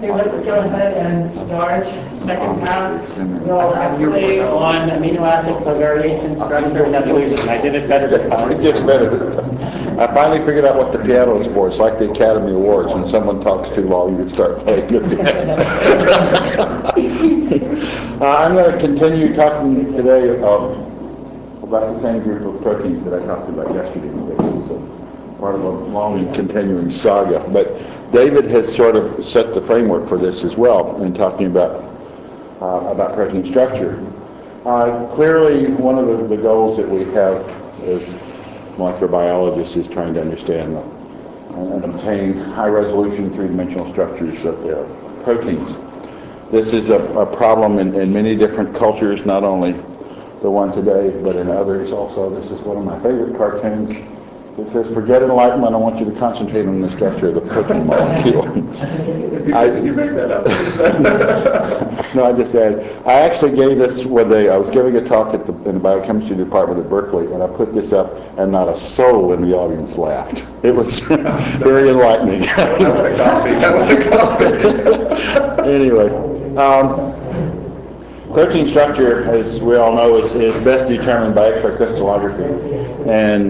Okay, let's go ahead and start second half. Well, actually, on amino acid covariation, structure, and evolution. I did it better this time. You did it better this time. I finally figured out what the piano is for. It's like the Academy Awards. When someone talks too long, you can start playing the piano. I'm going to continue talking today about the same group of proteins that I talked about yesterday. This is part of a long and continuing saga. But David has sort of set the framework for this as well in talking about protein structure. Clearly, one of the goals that we have as molecular biologists is trying to understand and obtain high-resolution three-dimensional structures of proteins. This is a problem in many different cultures, not only the one today, but in others also. This is one of my favorite cartoons. It says, "Forget enlightenment, I want you to concentrate on the structure of the protein molecule." Did you make that up? No, I just said, I actually gave this when I was giving a talk in the biochemistry department at Berkeley, and I put this up, and not a soul in the audience laughed. It was very enlightening. I want a coffee. Anyway, protein structure, as we all know, is best determined by X-ray crystallography and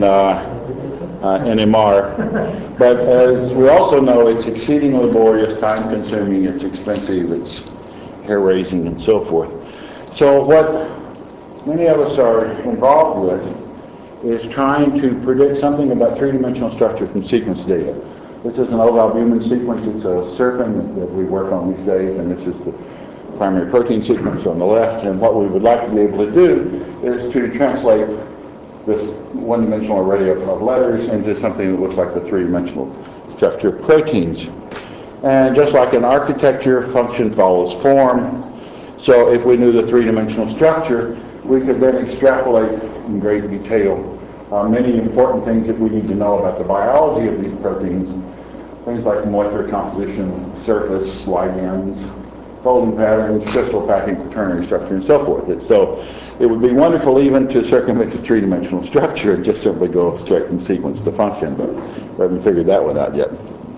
NMR. But as we also know, it's exceedingly laborious, time-consuming, it's expensive, it's hair-raising, and so forth. So what many of us are involved with is trying to predict something about three-dimensional structure from sequence data. This is an ovalbumin sequence. It's a serpin that we work on these days, and this is the primary protein sequence on the left. And what we would like to be able to do is to translate this one-dimensional array of letters into something that looks like the three-dimensional structure of proteins. And just like in architecture, function follows form. So if we knew the three-dimensional structure, we could then extrapolate in great detail many important things that we need to know about the biology of these proteins. Things like molecular composition, surface, ligands, folding patterns, crystal packing, quaternary structure, and so forth. So it would be wonderful even to circumvent the three-dimensional structure and just simply go straight from sequence to function, but we haven't figured that one out yet.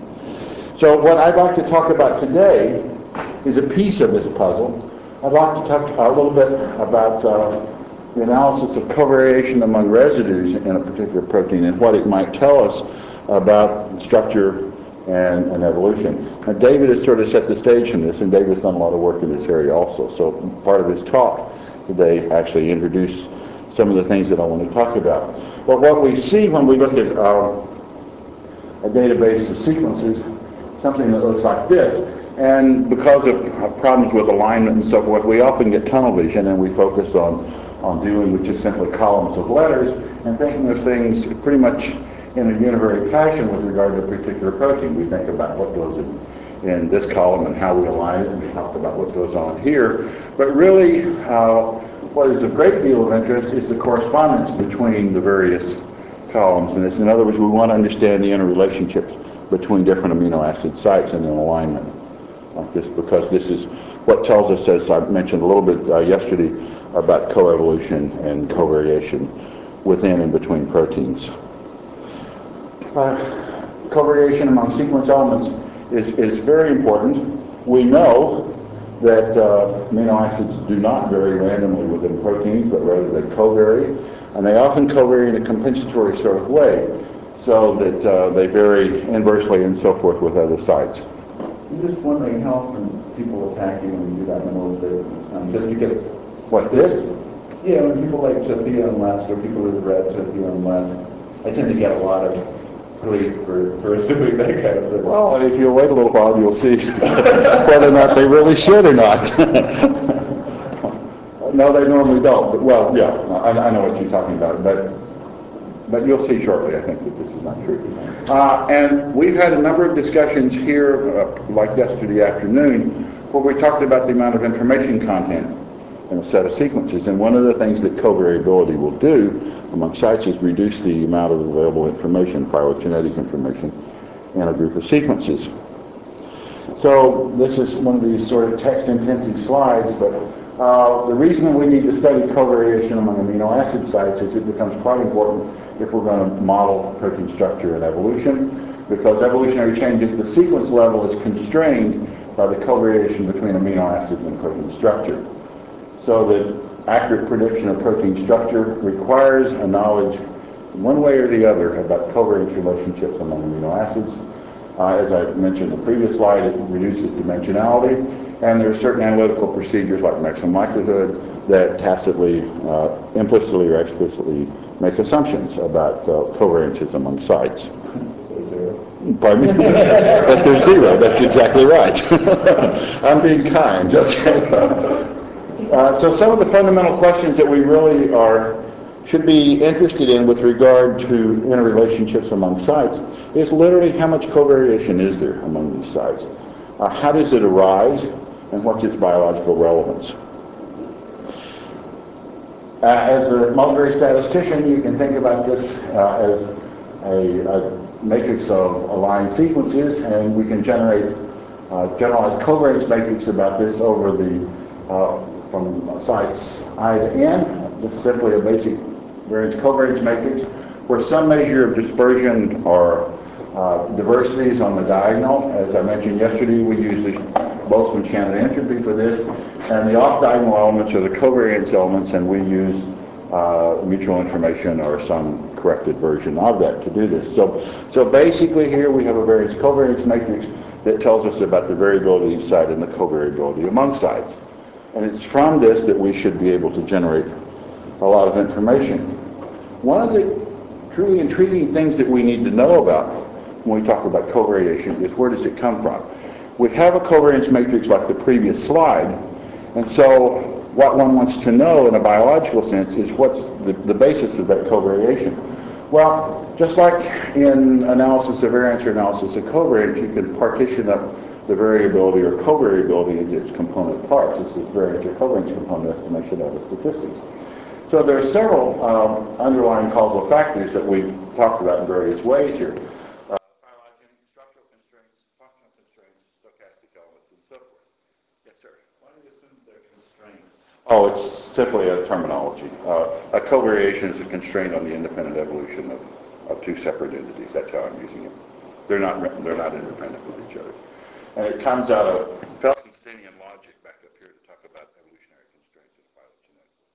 So what I'd like to talk about today is a piece of this puzzle. I'd like to talk a little bit about the analysis of covariation among residues in a particular protein and what it might tell us about structure and evolution. Now, David has sort of set the stage in this, and David's done a lot of work in this area also. So part of his talk today actually introduced some of the things that I want to talk about. But what we see when we look at a database of sequences, something that looks like this, and because of problems with alignment and so forth, we often get tunnel vision, and we focus on dealing with just simply columns of letters and thinking of things pretty much in a univariate fashion with regard to a particular protein. We think about what goes in this column and how we align it, and we talk about what goes on here. But really, what is of great deal of interest is the correspondence between the various columns in this. In other words, we want to understand the interrelationships between different amino acid sites and in alignment. Just because this is what tells us, as I mentioned a little bit yesterday, about coevolution and covariation within and between proteins. Covariation among sequence elements is very important. We know that amino acids do not vary randomly within proteins, but rather they covary, and they often covary in a compensatory sort of way, so that they vary inversely and so forth with other sites. I'm just wondering how often people attack you when you do that mental statement. Just because, what, this? Yeah, when people like Tethia and Lesk, or people who've read Tethia and Lesk, I tend to get a lot of grief for assuming that kind of thing. Well, if you wait a little while, you'll see whether or not they really should or not. No, they normally don't. But, well, yeah, I know what you're talking about, but you'll see shortly, I think, that this is not true. And we've had a number of discussions here, like yesterday afternoon, where we talked about the amount of information content in a set of sequences. And one of the things that covariability will do among sites is reduce the amount of available information, phylogenetic information, in a group of sequences. So this is one of these sort of text-intensive slides, but the reason we need to study covariation among amino acid sites is it becomes quite important if we're going to model protein structure and evolution, because evolutionary change at the sequence level is constrained by the covariation between amino acids and protein structure. So that accurate prediction of protein structure requires a knowledge in one way or the other about covariance relationships among amino acids. As I mentioned in the previous slide, it reduces dimensionality, and there are certain analytical procedures like maximum likelihood that tacitly, implicitly or explicitly make assumptions about covariances among sites. Pardon me? But there's zero. That's exactly right. I'm being kind. Okay. So some of the fundamental questions that we really should be interested in with regard to interrelationships among sites is literally how much covariation is there among these sites? How does it arise, and what's its biological relevance? As a multivariate statistician, you can think about this as a matrix of aligned sequences, and we can generate generalized covariance matrix about this over the from sites I to N, just simply a basic variance covariance matrix, where some measure of dispersion or diversities on the diagonal. As I mentioned yesterday, we use the Boltzmann-Shannon entropy for this, and the off-diagonal elements are the covariance elements, and we use mutual information or some corrected version of that to do this. So basically here we have a variance covariance matrix that tells us about the variability of each site and the covariability among sites. And it's from this that we should be able to generate a lot of information. One of the truly intriguing things that we need to know about when we talk about covariation is where does it come from? We have a covariance matrix like the previous slide, and so what one wants to know in a biological sense is what's the basis of that covariation. Well, just like in analysis of variance or analysis of covariance, you can partition up the variability or covariability into its component parts. This is variance or covariance component estimation of the statistics. So there are several underlying causal factors that we've talked about in various ways here. Phylogeny, structural constraints, functional constraints, stochastic elements, and so forth. Yes, sir? Why do you assume they're constraints? Oh, it's simply a terminology. A covariation is a constraint on the independent evolution of two separate entities. That's how I'm using it. They're not independent with each other. And it comes out of Felsensteinian logic back up here to talk about evolutionary constraints in a phylogenetic way.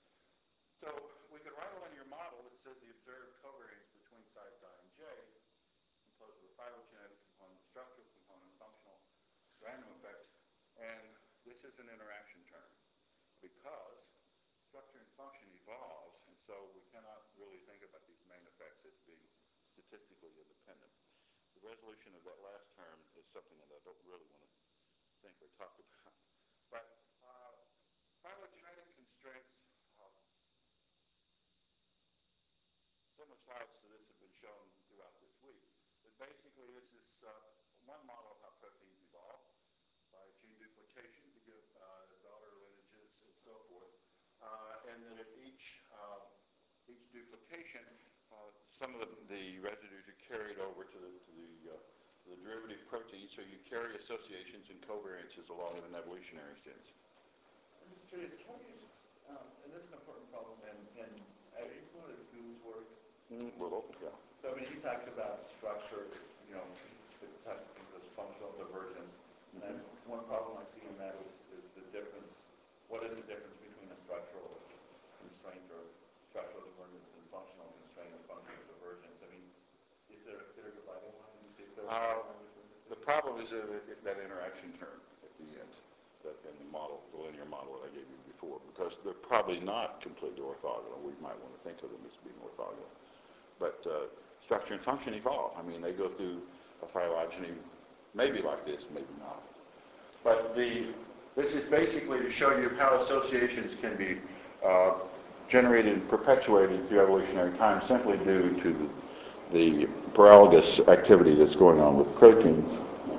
So we could write a linear model that says the observed covariance between sites I and J, composed of a phylogenetic component, structural component, functional, random effects, and this is an interaction term because structure and function evolves, and so we cannot really think about these main effects as being statistically independent. The resolution of that last term is something that I don't really want to think or talk about. But phylogenetic constraints, similar slides to this have been shown throughout this week. But basically this is one model of how proteins evolve by gene duplication to give daughter lineages and so forth. And then at each duplication, some of the residues are carried over to the derivative protein, so you carry associations and covariances along in an evolutionary sense. I'm just curious, how do you, and this is an important problem, and are you familiar with Gu's work? Well, yeah. So, I mean, he talks about structure, you know, the type of this functional divergence, and one problem I see in that is the difference, what is the difference between a structural constraint or structural divergence and functional constraint or functional divergence? I mean, is there a clear dividing line? The problem is that interaction term at the end, that in the model, the linear model that I gave you before, because they're probably not completely orthogonal. We might want to think of them as being orthogonal. But structure and function evolve. I mean, they go through a phylogeny, maybe like this, maybe not. But this is basically to show you how associations can be generated and perpetuated through evolutionary time simply due to the paralogous activity that's going on with proteins.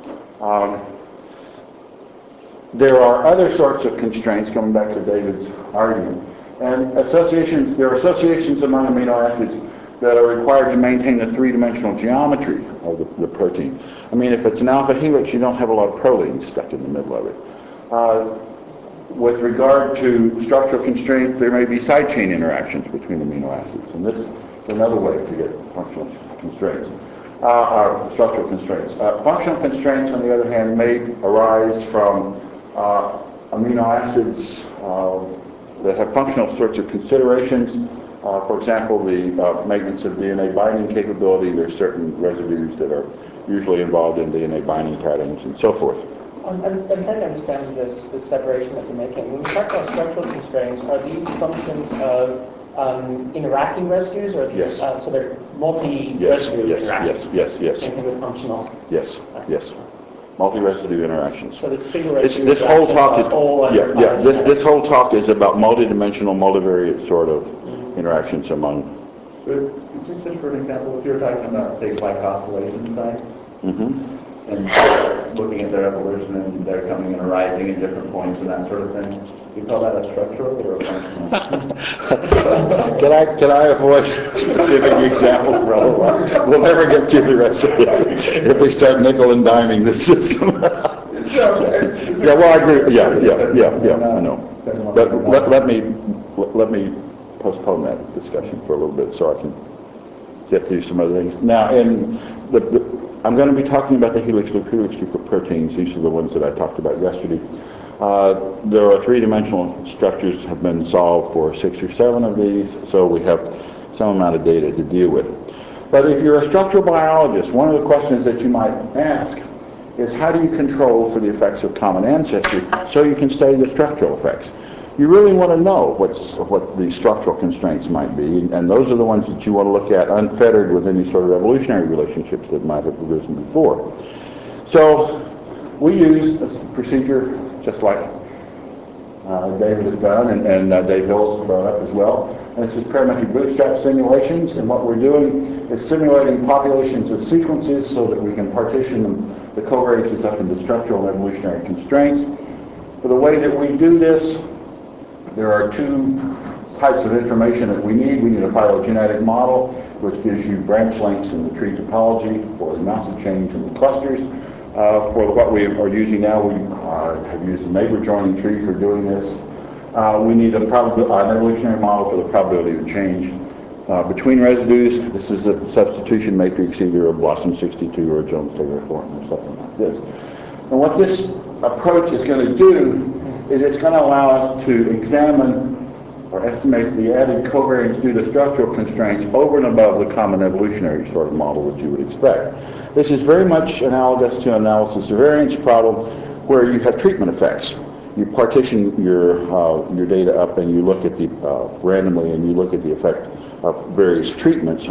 There are other sorts of constraints, coming back to David's argument, and there are associations among amino acids that are required to maintain the three-dimensional geometry of the protein. I mean, if it's an alpha helix, you don't have a lot of proline stuck in the middle of it. With regard to structural constraints, there may be side chain interactions between amino acids, and this is another way to get functional constraints. Structural constraints. Functional constraints, on the other hand, may arise from amino acids that have functional sorts of considerations. For example, the maintenance of DNA binding capability. There's certain residues that are usually involved in DNA binding patterns and so forth. I'm trying to understand this separation that you're making. When we talk about structural constraints, are these functions of interacting residues, or are these, Yes. So they're multi-residue interactions? Yes. Same thing with functional. Yes. Multi-residue interactions. So the single residue This whole talk is all this whole talk is about multidimensional, multivariate sort of interactions among. Just for an example, if you're talking about, say, glycosylation sites, and looking at their evolution and they're coming and arising at different points and that sort of thing, do you call that a structural or a functional? Can I avoid specific examples for a little while? We'll never get through the rest of this if we start nickel and diming the system. Yeah, well, I agree. Yeah, I know. But let me postpone that discussion for a little bit so I can get through some other things. Now, I'm going to be talking about the helix loop of proteins. These are the ones that I talked about yesterday. There are three-dimensional structures have been solved for 6 or 7 of these, so we have some amount of data to deal with. But if you're a structural biologist, one of the questions that you might ask is how do you control for the effects of common ancestry so you can study the structural effects? You really want to know what the structural constraints might be, and those are the ones that you want to look at unfettered with any sort of evolutionary relationships that might have arisen before. So we use a procedure just like David has done, and Dave Hill has brought up as well. And this is parametric bootstrap simulations, and what we're doing is simulating populations of sequences so that we can partition the covariances up into structural and evolutionary constraints. For the way that we do this, there are 2 types of information that we need. We need a phylogenetic model, which gives you branch lengths in the tree topology for the amounts of change in the clusters. For what we are using now, we have used the neighbor joining tree for doing this. We need an evolutionary model for the probability of change between residues. This is a substitution matrix, either a Blossom 62 or a Jones-Taylor Thornton or something like this. And what this approach is going to do is it's going to allow us to examine or estimate the added covariance due to structural constraints over and above the common evolutionary sort of model that you would expect. This is very much analogous to an analysis of variance problem where you have treatment effects. You partition your data up and you look at the randomly, and you look at the effect of various treatments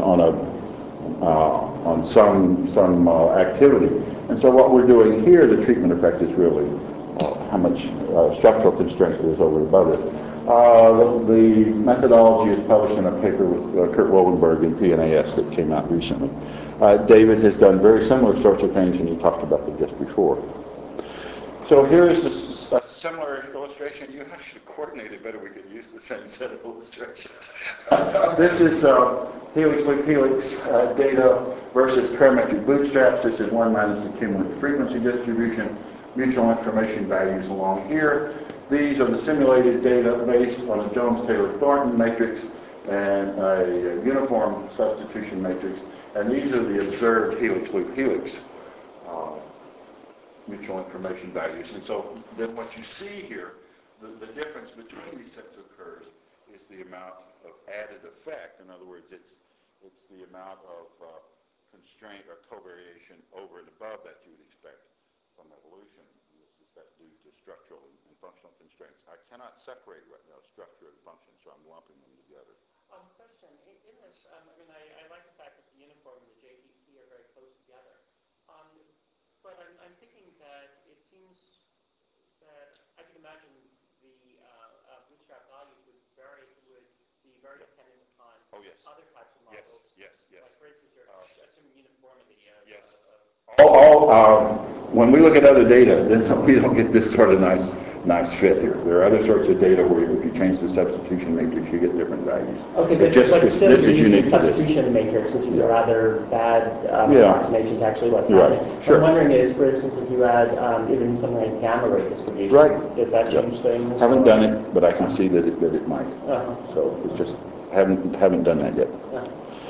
on some activity. And so what we're doing here, the treatment effect is really how much structural constraint there is over and above it. The methodology is published in a paper with Kurt Wollenberg in PNAS that came out recently. David has done very similar sorts of things, and he talked about them just before. So here is a similar illustration. You actually coordinated better. We could use the same set of illustrations. This is helix loop helix data versus parametric bootstraps. This is 1 minus the cumulative frequency distribution. Mutual information values along here. These are the simulated data based on a Jones-Taylor Thornton matrix and a uniform substitution matrix. And these are the observed helix loop helix mutual information values. And so then what you see here, the difference between these sets of curves is the amount of added effect. In other words, it's the amount of constraint or covariation over and above that you would expect from evolution. This is that due to structural and functional constraints. I cannot separate right now structure and function, so I'm lumping them together. Question. In this, I like the fact that the uniform and the JPP are very close together. But I'm thinking that it seems that I can imagine the bootstrap values would be very dependent upon other types of models. Yes. Like, for instance, you're assuming uniformity of... Yes. When we look at other data, then we don't get this sort of nice fit here. There are other sorts of data where if you change the substitution matrix, you get different values. Okay, but still you're using the substitution matrix, which is a rather bad approximation to actually what's happening. Sure. What I'm wondering is, for instance, if you add even something like gamma ray distribution, does that change things? Haven't done it, but I can see that it might. So it's just haven't done that yet.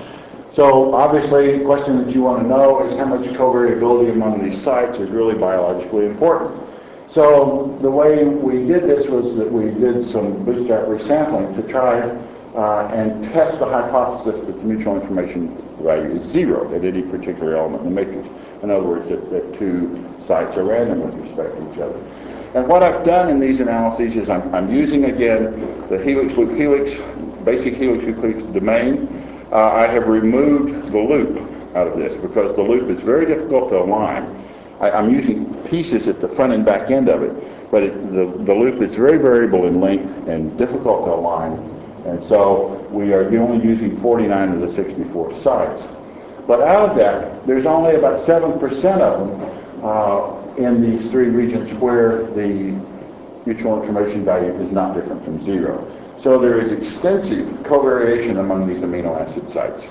So obviously, the question that you want to know is how much covariability among these sites is really biologically important. So the way we did this was that we did some bootstrap resampling to try and test the hypothesis that the mutual information value is zero at any particular element in the matrix. In other words, that two sites are random with respect to each other. And what I've done in these analyses is I'm using, again, the helix-loop-helix, basic helix-loop-helix domain. I have removed the loop out of this because the loop is very difficult to align. I'm using pieces at the front and back end of it, but the loop is very variable in length and difficult to align. And so we are only using 49 of the 64 sites. But out of that, there's only about 7% of them in these three regions where the mutual information value is not different from zero. So there is extensive covariation among these amino acid sites.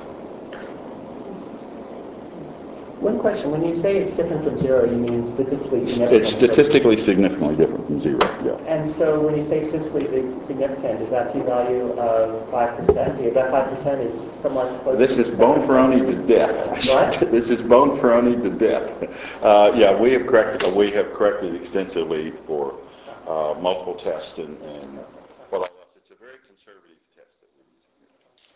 One question, when you say it's different from zero, you mean statistically significant? It's statistically significantly different from zero, yeah. And so when you say statistically significant, is that p-value of 5%? Is that 5% is somewhat close This to is Bonferroni to death. What? This is Bonferroni to death. Yeah, we have corrected extensively for multiple tests and what else. It's a very conservative test that we're using.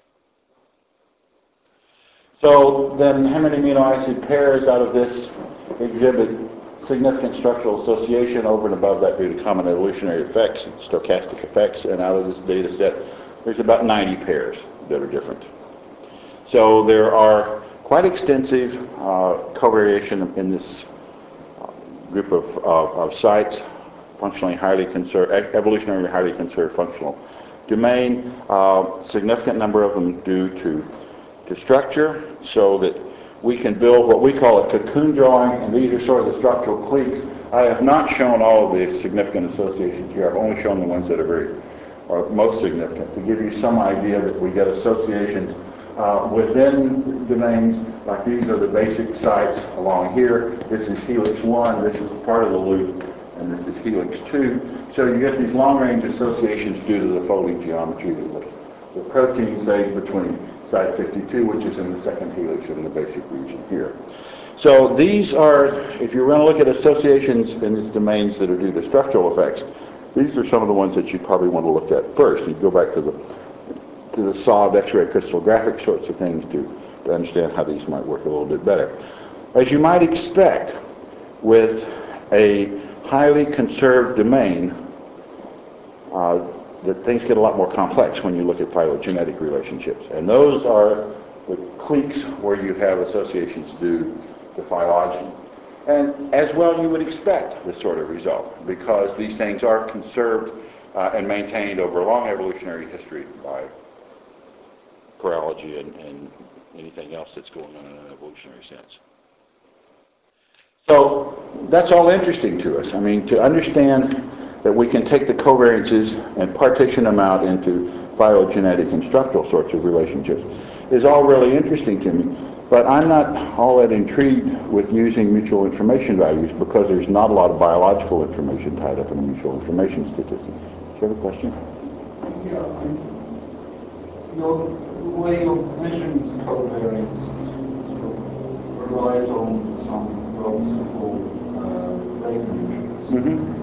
So then how many amino acid pairs out of this exhibit significant structural association over and above that due to common evolutionary effects, stochastic effects, and out of this data set, there's about 90 pairs that are different. So there are quite extensive covariation in this group of sites, functionally highly conserved, evolutionarily highly conserved functional domain. Significant number of them due to structure, so that we can build what we call a cocoon drawing, and these are sort of the structural cliques. I have not shown all of the significant associations here. I've only shown the ones that are most significant to give you some idea that we get associations within domains. Like these are the basic sites along here. This is helix 1, this is part of the loop, and this is helix 2. So you get these long-range associations due to the folding geometry of the protein, say, between site 52, which is in the second helix in the basic region here. So these are, if you're going to look at associations in these domains that are due to structural effects, these are some of the ones that you probably want to look at first. You go back to the solved X-ray crystallographic sorts of things to understand how these might work a little bit better. As you might expect, with a highly conserved domain, that things get a lot more complex when you look at phylogenetic relationships. And those are the cliques where you have associations due to phylogeny. And as well, you would expect this sort of result, because these things are conserved and maintained over a long evolutionary history by chorology and anything else that's going on in an evolutionary sense. So that's all interesting to us. I mean, to understand that we can take the covariances and partition them out into phylogenetic and structural sorts of relationships is all really interesting to me. But I'm not all that intrigued with using mutual information values because there's not a lot of biological information tied up in a mutual information statistic. Do you have a question? Yeah, the way you're measuring these covariance relies on some rather simple rate metrics. Mm-hmm.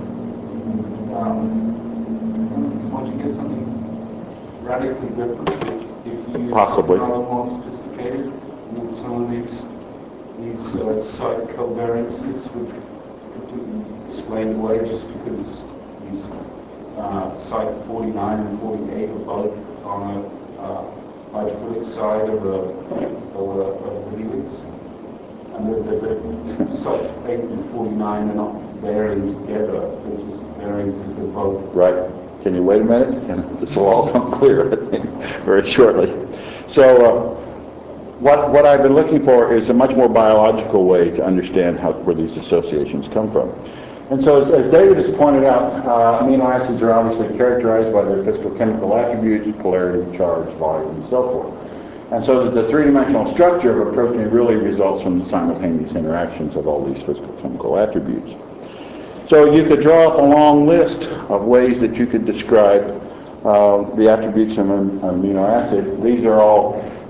Want to get something radically different if you use Possibly. something more sophisticated with some of these site covariances would completely explain away just because these site 49 and 48 are both on a hydrophilic side of a helix, and the site 8 and 49 are not varying together, they're just varying because they're both. Right. Can you wait a minute? And this will all come clear, I think, very shortly. So what I've been looking for is a much more biological way to understand where these associations come from. And so as David has pointed out, amino acids are obviously characterized by their physicochemical attributes, polarity, charge, volume, and so forth. And so that the three-dimensional structure of a protein really results from the simultaneous interactions of all these physicochemical attributes. So you could draw up a long list of ways that you could describe the attributes of an amino acid. These are all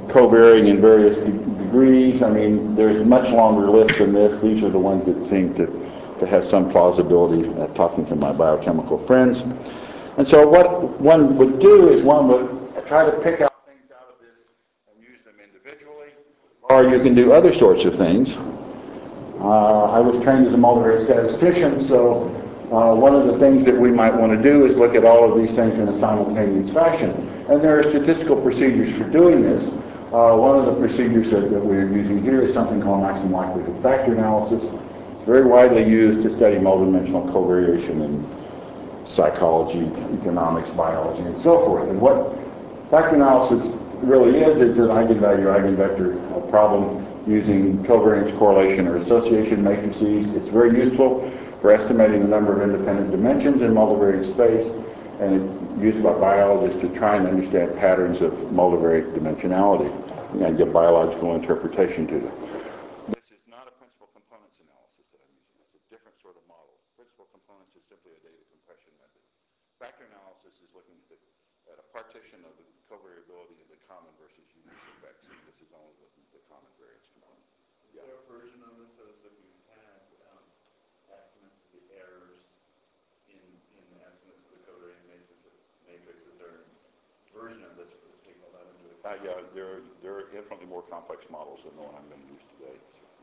covariating in various degrees. I mean, there's a much longer list than this. These are the ones that seem to have some plausibility, talking to my biochemical friends. And so what one would do is one would try to pick out things out of this and use them individually, or you can do other sorts of things. I was trained as a multivariate statistician, so one of the things that we might want to do is look at all of these things in a simultaneous fashion. And there are statistical procedures for doing this. One of the procedures that we're using here is something called maximum likelihood factor analysis. It's very widely used to study multidimensional covariation in psychology, economics, biology, and so forth. And what factor analysis really is, it's an eigenvalue-eigenvector problem using covariance, correlation, or association matrices. It's very useful for estimating the number of independent dimensions in multivariate space, and it's used by biologists to try and understand patterns of multivariate dimensionality and give biological interpretation to them. This is not a principal components analysis that I'm using. It's a different sort of model. Principal components is simply a data compression method. Factor analysis is looking at a partition of the covariability of the common versus unique effects, and this is only looking at the common variance component. Is there a version of this that we've had estimates of the errors in estimates of the covariant matrix? Is there a version of this that would take all that into account? Yeah, there are infinitely more complex models than the one I'm going to use today.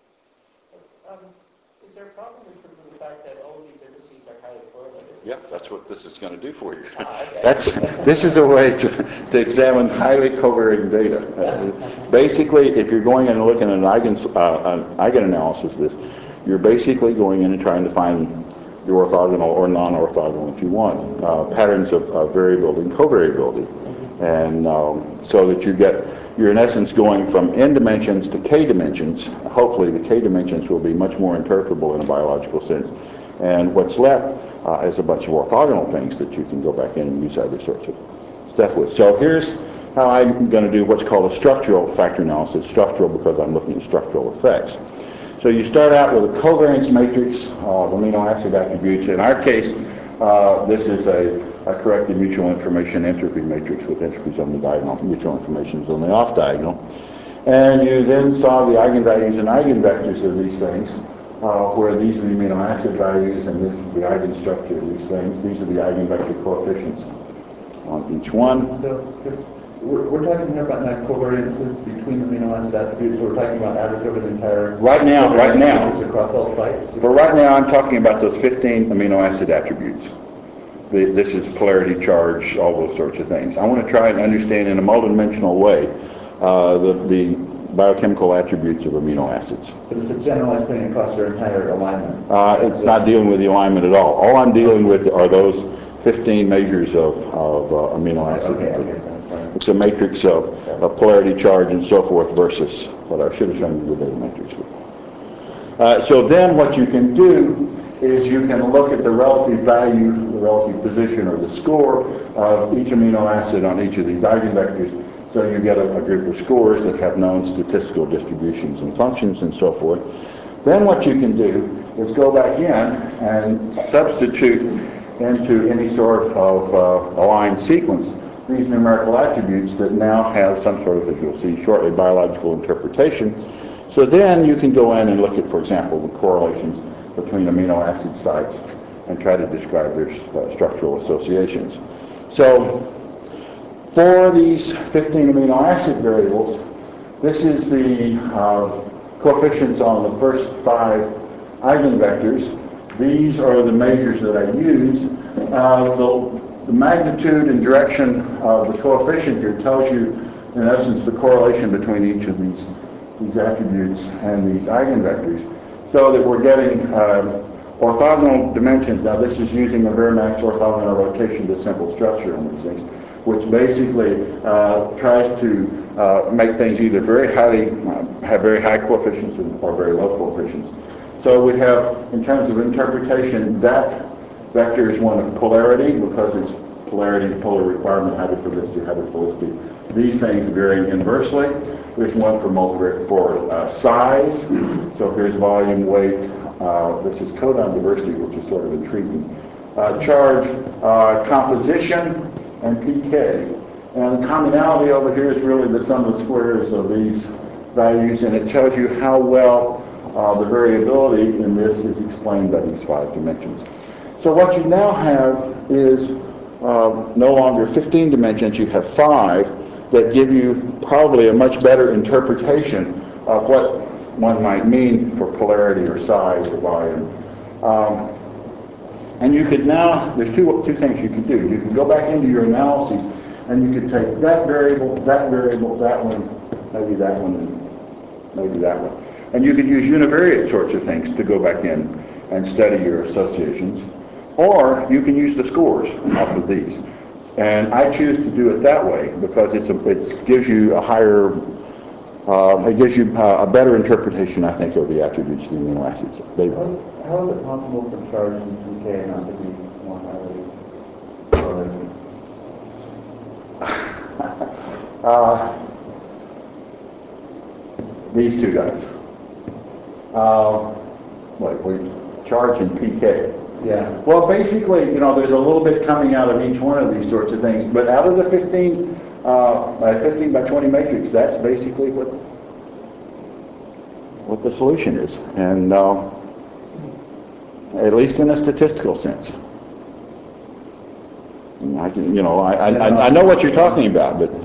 Is there a problem in terms of the fact that all of these indices are highly correlated? Yeah, that's what this is going to do for you. Okay. This is a way to examine highly covariant data. Basically, if you're going in and looking at an eigenanalysis of this, you're basically going in and trying to find the orthogonal or non-orthogonal, if you want, patterns of variability and covariability. And so that you're in essence going from n dimensions to k dimensions. Hopefully the k dimensions will be much more interpretable in a biological sense. And what's left is a bunch of orthogonal things that you can go back in and use other sorts of stuff with. So here's how I'm going to do what's called a structural factor analysis. Structural because I'm looking at structural effects. So you start out with a covariance matrix of amino acid attributes. In our case, this is a corrected mutual information entropy matrix with entropies on the diagonal, mutual information is on the off diagonal. And you then saw the eigenvalues and eigenvectors of these things, where these are the amino acid values and this is the eigenstructure of these things. These are the eigenvector coefficients on each one. So we're talking here about not covariances between amino acid attributes. We're talking about average over the entire. Right now, across all sites. for right now, I'm talking about those 15 amino acid attributes. This is polarity, charge, all those sorts of things. I want to try and understand in a multidimensional way the biochemical attributes of amino acids. But it's a generalized thing across your entire alignment. It's not dealing with the alignment at all. All I'm dealing with are those 15 measures of amino acid. Okay. It's a matrix of polarity, charge, and so forth versus what I should have shown you the data matrix before. So then what you can do is you can look at the relative value, the relative position, or the score of each amino acid on each of these eigenvectors. So you get a group of scores that have known statistical distributions and functions and so forth. Then what you can do is go back in and substitute into any sort of aligned sequence these numerical attributes that now have some sort of, as you'll see shortly, biological interpretation. So then you can go in and look at, for example, the correlations between amino acid sites and try to describe their structural associations. So for these 15 amino acid variables, this is the coefficients on the first 5 eigenvectors. These are the measures that I use. The magnitude and direction of the coefficient here tells you, in essence, the correlation between each of these attributes and these eigenvectors, so that we're getting orthogonal dimensions. Now, this is using a Varimax orthogonal rotation to simple structure on these things, which basically tries to make things either have very high coefficients or very low coefficients. So we have, in terms of interpretation, that vector is one of polarity because it's polarity, polar requirement, hydrophobicity, hydrophilicity. These things vary inversely. There's one for size. So here's volume, weight. This is codon diversity, which is sort of intriguing. Charge, composition, and pK. And the commonality over here is really the sum of the squares of these values, and it tells you how well the variability in this is explained by these 5 dimensions. So what you now have is no longer 15 dimensions, you have 5 that give you probably a much better interpretation of what one might mean for polarity or size or volume. And you could now, there's two things you can do. You can go back into your analyses and you could take that variable, that one, maybe that one, and maybe that one. And you could use univariate sorts of things to go back in and study your associations. Or you can use the scores off of these. And I choose to do it that way because it gives you a higher, it gives you a better interpretation, I think, of the attributes of the amino acids. How is it possible for charge in pK not to be more highly correlated? These two guys. Charge in pK. Yeah. Well, basically, there's a little bit coming out of each one of these sorts of things, but out of the 15 by 20 matrix, that's basically what the solution is, and at least in a statistical sense. I know what you're talking about, but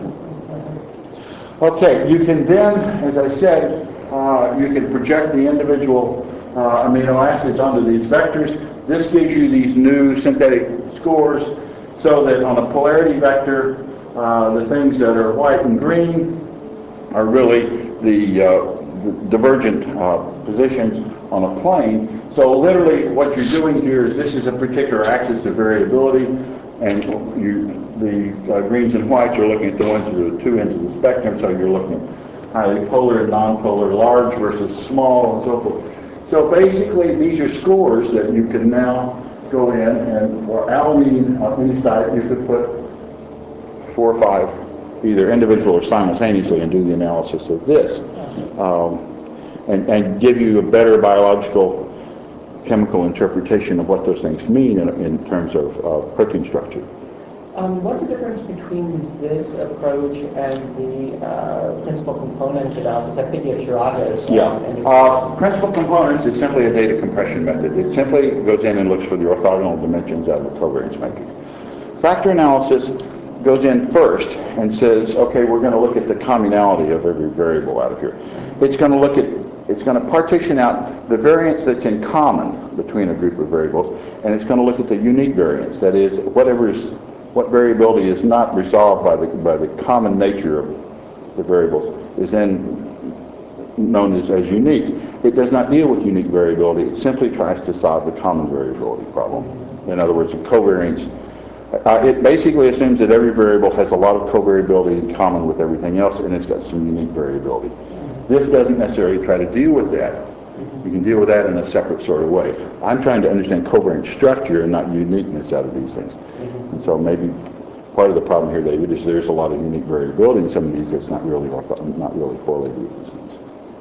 okay, you can then, as I said, you can project the individual amino acids onto these vectors. This gives you these new synthetic scores so that on a polarity vector, the things that are white and green are really the divergent positions on a plane. So literally what you're doing here is this is a particular axis of variability, and the greens and whites are looking at the ones that are the two ends of the spectrum, so you're looking at highly polar and non-polar, large versus small, and so forth. So basically, these are scores that you can now go in and for alanine on any site, you could put 4 or 5, either individual or simultaneously, and do the analysis of this, and give you a better biological chemical interpretation of what those things mean in terms of protein structure. What's the difference between this approach and the principal component analysis? I think you have Shiraga's. Principal components is simply a data compression method. It simply goes in and looks for the orthogonal dimensions out of the covariance matrix. Factor analysis goes in first and says, okay, we're going to look at the commonality of every variable out of here. It's going to partition out the variance that's in common between a group of variables, and it's going to look at the unique variance. That is, what variability is not resolved by the common nature of the variables is then known as unique. It does not deal with unique variability. It simply tries to solve the common variability problem. In other words, the covariance. It basically assumes that every variable has a lot of covariability in common with everything else, and it's got some unique variability. This doesn't necessarily try to deal with that. You can deal with that in a separate sort of way. I'm trying to understand covariance structure and not uniqueness out of these things. And so maybe part of the problem here, David, is there's a lot of unique variability in some of these that's not really correlated with these things.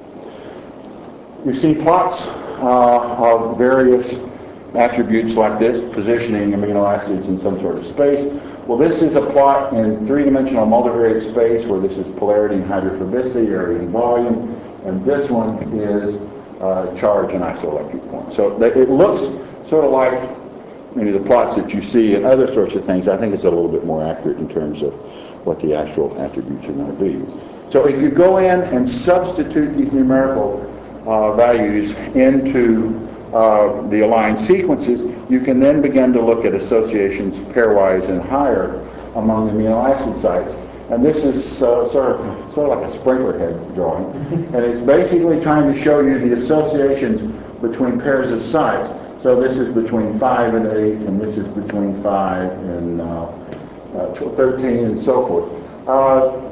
You've seen plots of various attributes like this, positioning amino acids in some sort of space. Well, this is a plot in three-dimensional multivariate space where this is polarity and hydrophobicity, area and volume, and this one is charge and isoelectric point. So it looks sort of like the plots that you see and other sorts of things. I think it's a little bit more accurate in terms of what the actual attributes are going to be. So if you go in and substitute these numerical values into the aligned sequences, you can then begin to look at associations pairwise and higher among amino acid sites. And this is sort of like a sprinkler head drawing. And it's basically trying to show you the associations between pairs of sites. So this is between 5 and 8, and this is between 5 and 13, and so forth.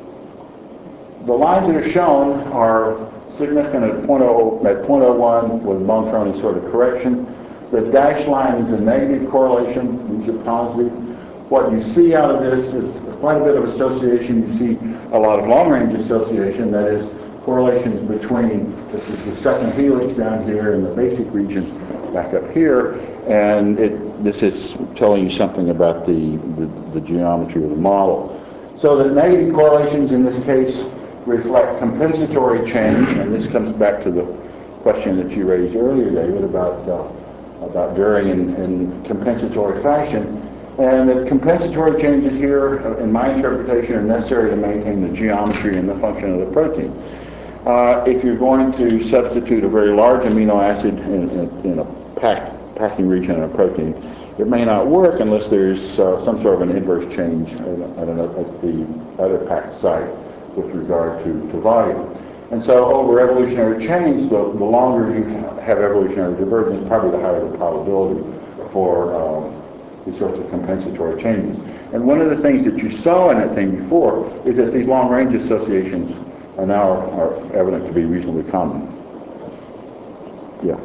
The lines that are shown are significant at 0.01 with Montroni sort of correction. The dashed line is a negative correlation. These are positive. What you see out of this is quite a bit of association. You see a lot of long-range association, that is, correlations between, this is the second helix down here and the basic region back up here, and this is telling you something about the geometry of the model. So the negative correlations in this case reflect compensatory change, and this comes back to the question that you raised earlier, David, about varying in compensatory fashion. And the compensatory changes here, in my interpretation, are necessary to maintain the geometry and the function of the protein. If you're going to substitute a very large amino acid in a packing region of a protein, it may not work unless there's some sort of an inverse change at the other packed site with regard to volume. And so over evolutionary chains, the longer you have evolutionary divergence, probably the higher the probability for these sorts of compensatory changes. And one of the things that you saw in that thing before is that these long-range associations are now evident to be reasonably common. Yeah.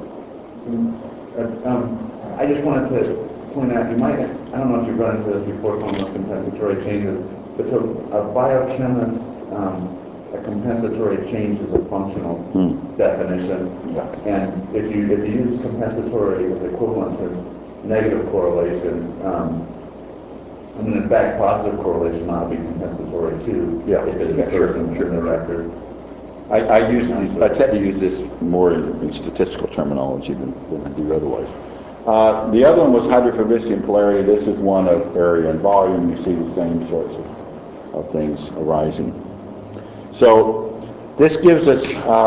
I just wanted to point out, I don't know if you've run into this before on those compensatory changes, but to a biochemist, a compensatory change is a functional definition. Yeah. And if you use compensatory as equivalent to negative correlation, in fact, positive correlation ought to be compensatory too. Yeah. If it occurs in the record. I tend to use this more in statistical terminology than I do otherwise. The other one was hydrophobicity and polarity. This is one of area and volume. You see the same sorts of things arising. So this gives us,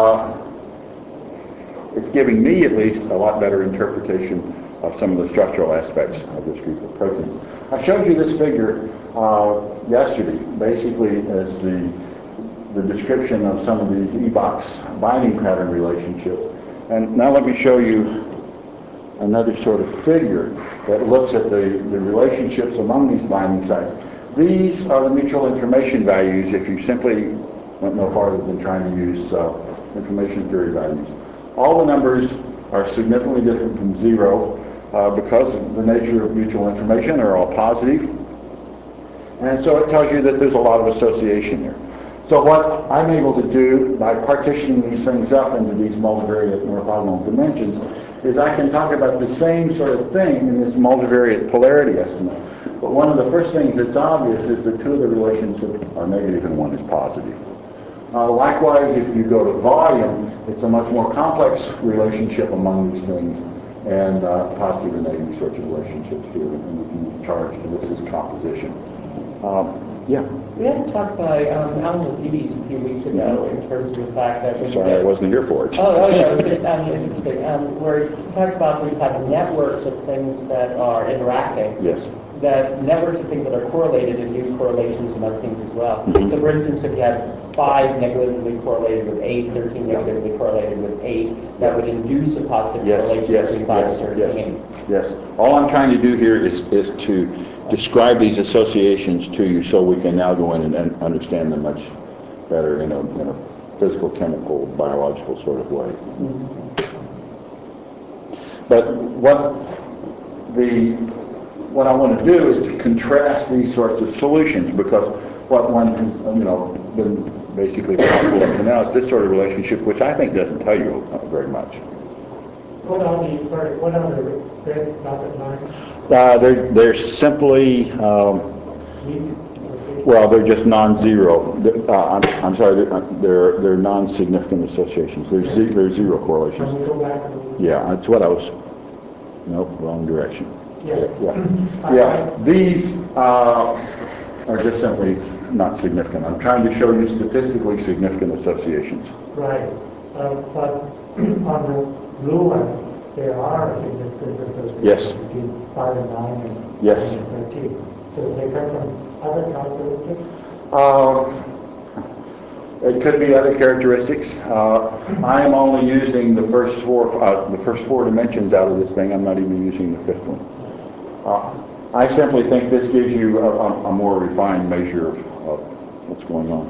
it's giving me at least a lot better interpretation of some of the structural aspects of this group of proteins. I showed you this figure yesterday, basically as the description of some of these EBOX binding pattern relationships. And now let me show you another sort of figure that looks at the relationships among these binding sites. These are the mutual information values if you simply went no farther than trying to use information theory values. All the numbers are significantly different from zero because of the nature of mutual information. They're all positive. And so it tells you that there's a lot of association there. So what I'm able to do by partitioning these things up into these multivariate orthogonal dimensions is I can talk about the same sort of thing in this multivariate polarity estimate. But one of the first things that's obvious is that two of the relationships are negative and one is positive. Likewise, if you go to volume, it's a much more complex relationship among these things, and positive and negative sorts of relationships here, and we can charge, and this is composition. Yeah. We had a talk by Alan Lapides a few weeks ago in terms of the fact that... Sorry, I wasn't here for it. Oh, yeah, it was interesting. Where he talked about we have networks of things that are interacting. Yes. That networks of things that are correlated induce correlations and other things as well. Mm-hmm. So for instance, if you had 5 negatively correlated with 8, 13 negatively correlated with 8, that would induce a positive correlation between 5 and 13. Yes. All I'm trying to do here is to describe these associations to you so we can now go in and understand them much better in a physical, chemical, biological sort of way. Mm-hmm. But what I want to do is to contrast these sorts of solutions, because what one has been basically possible up to now is this sort of relationship, which I think doesn't tell you very much. What are the red dotted lines? They're simply, well, they're just non-zero. I'm sorry, they're non-significant associations. They're zero correlations. Can we go back? Yeah, that's what I was. Nope, wrong direction. Yeah. These are just simply not significant. I'm trying to show you statistically significant associations. Right. But on the blue one, there are significant associations Yes. between 5 and 9 and Yes. 13. So they come from other characteristics? It could be other characteristics. I am only using the first four dimensions out of this thing. I'm not even using the fifth one. I simply think this gives you a more refined measure of what's going on.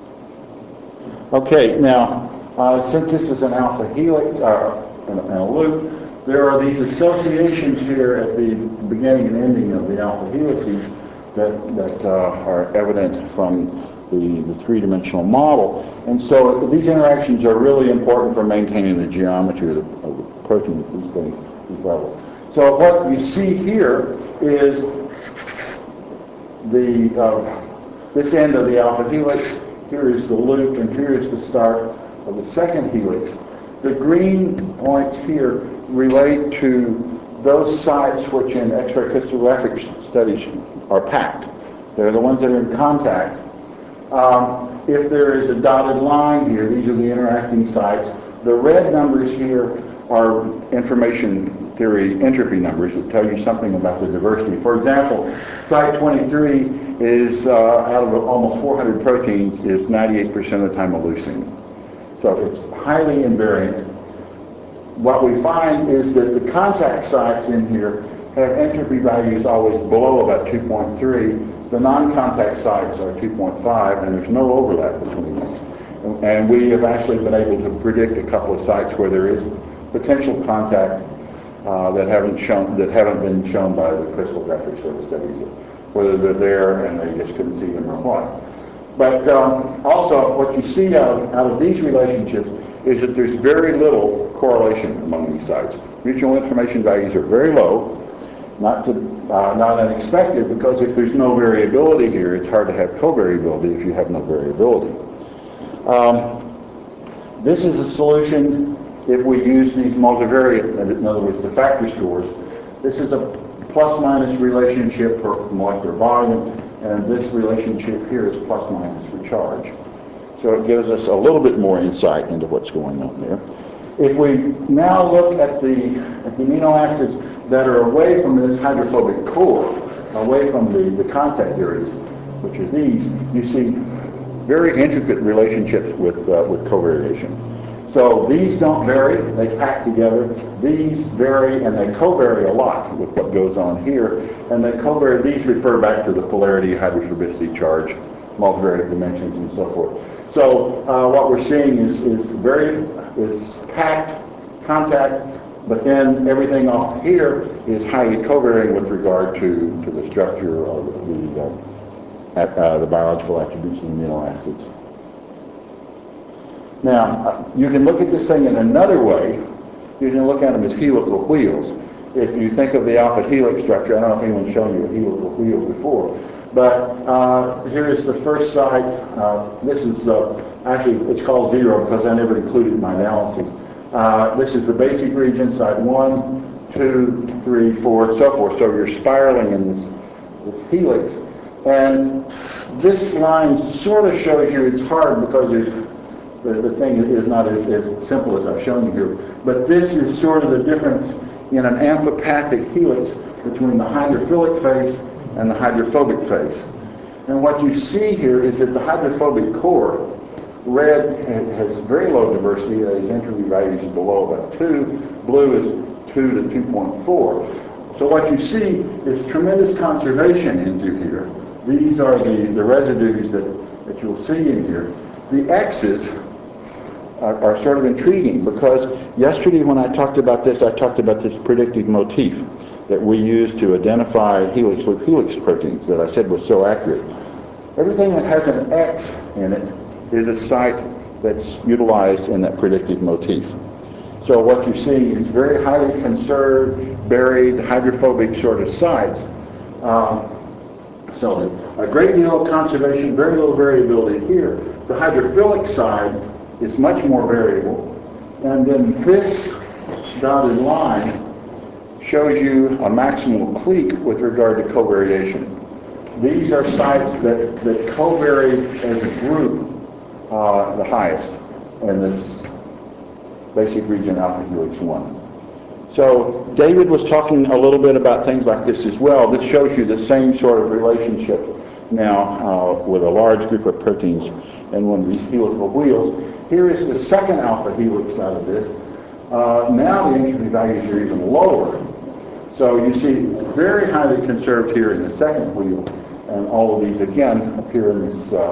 Okay, now, since this is an alpha helix, and a loop, there are these associations here at the beginning and ending of the alpha helices that are evident from the three-dimensional model. And so these interactions are really important for maintaining the geometry of the protein at these levels. So what you see here is the this end of the alpha helix. Here is the loop, and here is the start of the second helix. The green points here relate to those sites which in X-ray crystallographic studies are packed. They're the ones that are in contact. If there is a dotted line here, these are the interacting sites. The red numbers here are information theory entropy numbers that tell you something about the diversity. For example, site 23 is, out of almost 400 proteins, is 98% of the time a leucine. So it's highly invariant. What we find is that the contact sites in here have entropy values always below about 2.3. The non-contact sites are 2.5, and there's no overlap between these. And we have actually been able to predict a couple of sites where there is potential contact that haven't been shown by the crystallographic sort of studies, whether they're there and they just couldn't see them or what. But also, what you see out of these relationships is that there's very little correlation among these sites. Mutual information values are very low, not unexpected, because if there's no variability here, it's hard to have covariability if you have no variability. This is a solution if we use these multivariate, in other words, the factor scores. This is a plus-minus relationship for molecular volume, and this relationship here is plus-minus for charge. So it gives us a little bit more insight into what's going on there. If we now look at the amino acids that are away from this hydrophobic core, away from the contact areas, which are these, you see very intricate relationships with covariation. So these don't vary, they pack together. These vary and they covary a lot with what goes on here. And they covary, these refer back to the polarity, hydrophobicity, charge, multivariate dimensions, and so forth. So what we're seeing is packed contact, but then everything off here is highly covariant with regard to the structure of the biological attributes of the amino acids. Now, you can look at this thing in another way. You can look at them as helical wheels. If you think of the alpha helix structure, I don't know if anyone's shown you a helical wheel before, but here is the first site. This is actually, it's called 0 because I never included my analysis. This is the basic region, site 1, 2, 3, 4, and so forth. So you're spiraling in this helix. And this line sort of shows you it's hard because the thing is not as simple as I've shown you here. But this is sort of the difference in an amphipathic helix between the hydrophilic phase and the hydrophobic phase. And what you see here is that the hydrophobic core, red, has very low diversity. Its entropy values are below about 2. Blue is 2 to 2.4. So what you see is tremendous conservation into here. These are the residues that you'll see in here. The X's are sort of intriguing because yesterday when I talked about this, I talked about this predictive motif that we use to identify helix loop helix proteins that I said was so accurate. Everything that has an X in it is a site that's utilized in that predictive motif. So what you're seeing is very highly conserved, buried, hydrophobic sort of sites. So a great deal of conservation, very little variability here. The hydrophilic side is much more variable. And then this dotted line shows you a maximal clique with regard to covariation. These are sites that covary as a group the highest in this basic region alpha helix 1. So David was talking a little bit about things like this as well. This shows you the same sort of relationship now with a large group of proteins and one of these helical wheels. Here is the second alpha helix out of this. Now the entropy values are even lower. So you see it's very highly conserved here in the second wheel, and all of these again appear in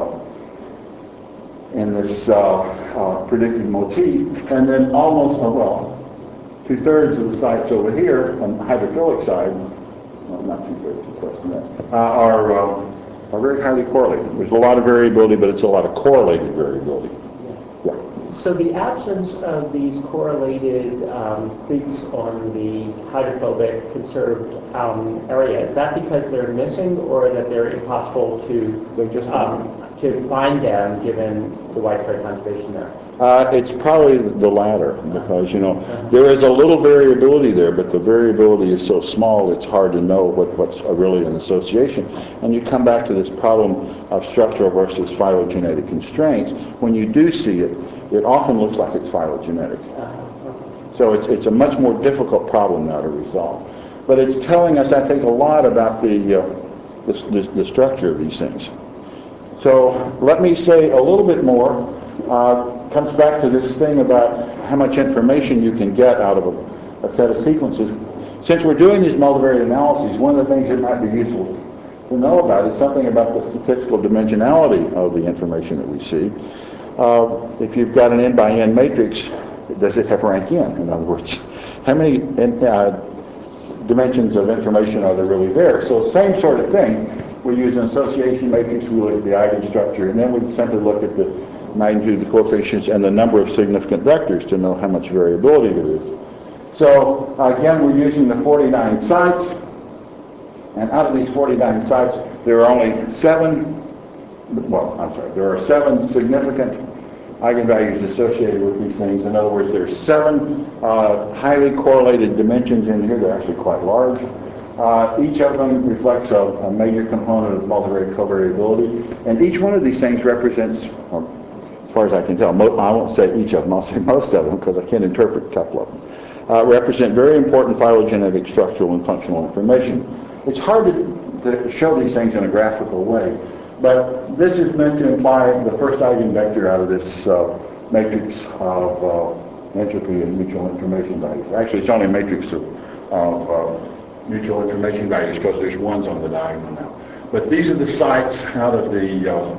this predictive motif, and then almost, well, 2/3 of the sites over here on the hydrophilic side, well, not 2/3, it's less than that, are very highly correlated. There's a lot of variability, but it's a lot of correlated variability. Yeah. So the absence of these correlated peaks on the hydrophobic conserved area, is that because they're missing or that they're impossible to find them given the widespread conservation there? It's probably the latter, because, there is a little variability there, but the variability is so small it's hard to know what's really an association. And you come back to this problem of structural versus phylogenetic constraints. When you do see it, it often looks like it's phylogenetic. So it's a much more difficult problem now to resolve. But it's telling us, I think, a lot about the structure of these things. So let me say a little bit more. Comes back to this thing about how much information you can get out of a set of sequences. Since we're doing these multivariate analyses, one of the things that might be useful to know about is something about the statistical dimensionality of the information that we see. If you've got an n by n matrix, does it have rank n? In other words, how many dimensions of information are there really there? So same sort of thing. We use an association matrix, we look at the eigenstructure, and then we simply look at the magnitude of the coefficients and the number of significant vectors to know how much variability there is. So again, we're using the 49 sites, and out of these 49 sites, there are only 7 significant eigenvalues associated with these things. In other words, there's 7 highly correlated dimensions in here. They're actually quite large. Each of them reflects a major component of multivariate covariability, and each one of these things represents, as far as I can tell, I won't say each of them, I'll say most of them because I can't interpret a couple of them, represent very important phylogenetic, structural, and functional information. It's hard to show these things in a graphical way, but this is meant to imply the first eigenvector out of this matrix of entropy and mutual information values. Actually, it's only a matrix of mutual information values because there's ones on the diagonal now. But these are the sites out of the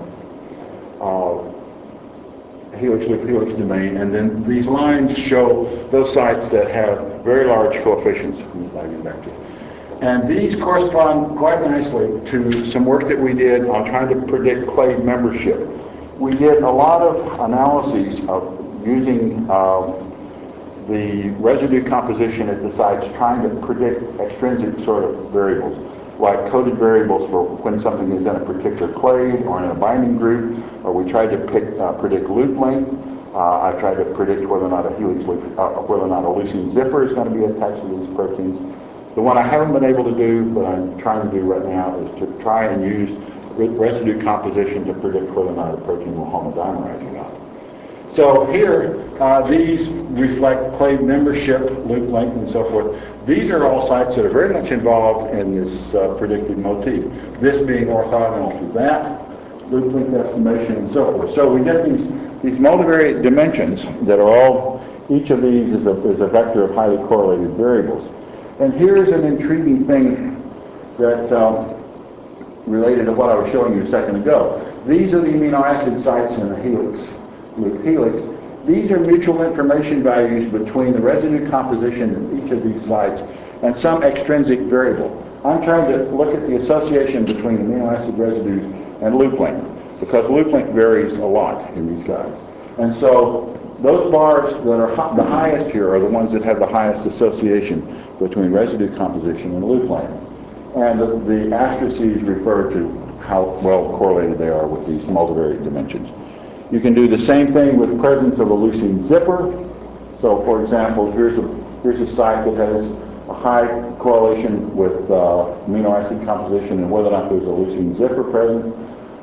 helix-loop-helix domain, and then these lines show those sites that have very large coefficients in this eigenvector. And these correspond quite nicely to some work that we did on trying to predict clade membership. We did a lot of analyses of using the residue composition at the sites, trying to predict extrinsic sort of variables, like coded variables for when something is in a particular clade or in a binding group, or we tried to predict loop length. I tried to predict whether or not a helix loop, whether or not a leucine zipper is going to be attached to these proteins. The one I haven't been able to do, but I'm trying to do right now, is to try and use residue composition to predict whether or not a protein will homodimerize or not. So here, these reflect clade membership, loop length, and so forth. These are all sites that are very much involved in this predictive motif, this being orthogonal to that, loop length estimation, and so forth. So we get these multivariate dimensions that are all, each of these is a vector of highly correlated variables. And here's an intriguing thing that related to what I was showing you a second ago. These are the amino acid sites in the helix, loop helix. These are mutual information values between the residue composition of each of these sites and some extrinsic variable. I'm trying to look at the association between amino acid residues and loop length, because loop length varies a lot in these guys. And so those bars that are the highest here are the ones that have the highest association between residue composition and loop length. And the asterisks refer to how well correlated they are with these multivariate dimensions. You can do the same thing with presence of a leucine zipper. So, for example, here's a site that has a high correlation with amino acid composition and whether or not there's a leucine zipper present.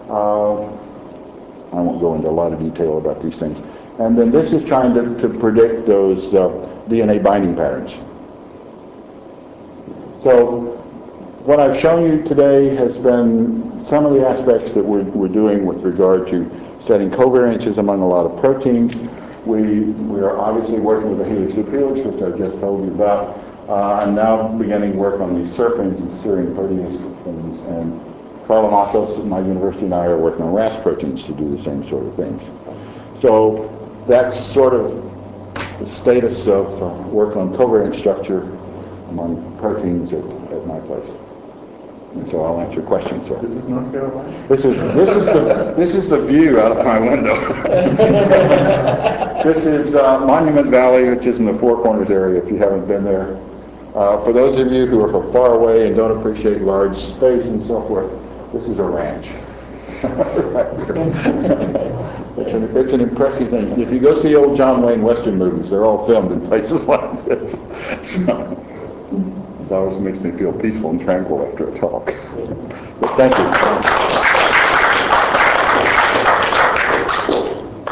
I won't go into a lot of detail about these things. And then this is trying to predict those DNA binding patterns. So what I've shown you today has been some of the aspects that we're doing with regard to studying covariances among a lot of proteins. We are obviously working with the helix loop helix, which I just told you about. I'm now beginning work on these serpins and serine protease things, and Carla Matos at my university and I are working on RAS proteins to do the same sort of things. So that's sort of the status of work on covariant structure among proteins at my place. And so I'll answer questions, sir. This is North Carolina? This is the view out of my window. This is Monument Valley, which is in the Four Corners area, if you haven't been there. For those of you who are from far away and don't appreciate large space and so forth, this is a ranch. Right here. It's an impressive thing. If you go see old John Wayne Western movies, they're all filmed in places like this. So, it always makes me feel peaceful and tranquil after a talk. But thank you.